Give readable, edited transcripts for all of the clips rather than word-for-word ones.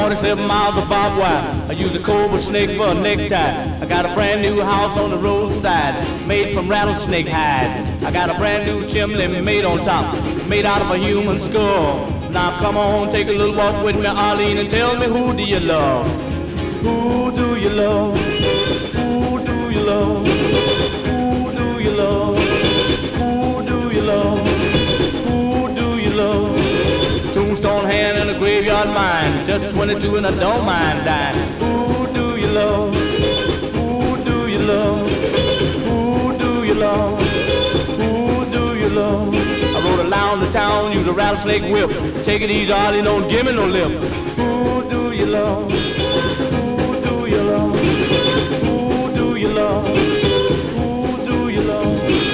47 miles of barbed wire. I use a cobra snake for a necktie. I got a brand new house on the roadside, made from rattlesnake hide. I got a brand new chimney made on top, made out of a human skull. Now come on, take a little walk with me, Arlene, and tell me, who do you love? Who do you love? Who do you love? Who do you love? Who do you love? Who do you love? Tombstone hand and a graveyard mine, just 22 and I don't mind dying. Who do you love? Who do you love? Who do you love? Who do you love? I rode around the town, use a rattlesnake whip. Take it easy, Arlie, don't give me no lip. Who do you love? Who do you love? Who do you love? Who do you love?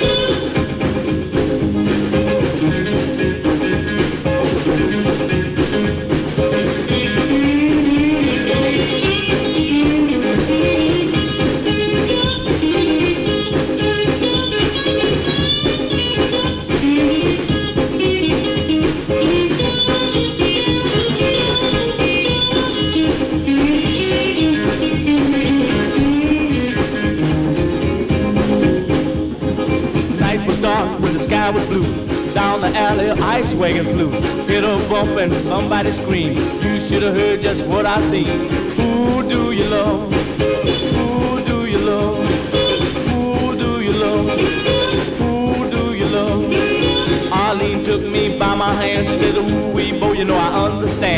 Sky was blue. Down the alley, ice wagon flew. Hit a bump and somebody screamed. You should have heard just what I seen. Who do you love? Who do you love? Who do you love? Who do you love? Arlene took me by my hand. She said, ooh, wee, bo, you know I understand.